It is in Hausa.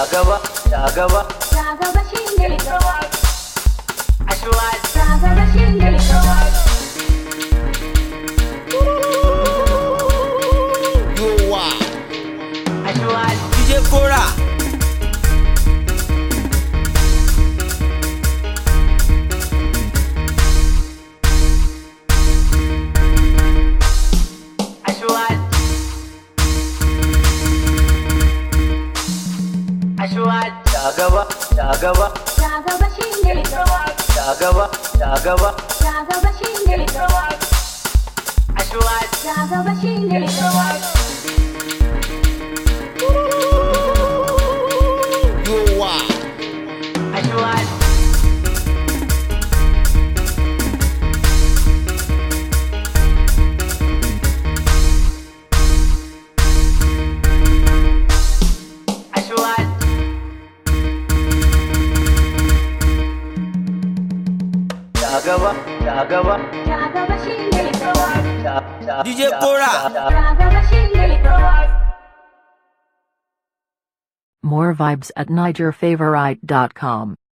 gaba, ta gaba, ta gaba shine gaba, Ashwat, ta gaba shine gaba. Yowa, Ashwat, DJ Kora. Ashwat, Ashwat, ta gaba, ta gaba, Ta gaba shine gaba, ta gaba, ta gaba, ta gaba shine gaba, Ashwat, ta gaba shine gaba. Yowa, Ashwat, Ashwat, ta gaba, ta gaba, Ta gaba shine gaba, DJ Kora. ta gaba shine gaba. More vibes at NigerFavorite.com.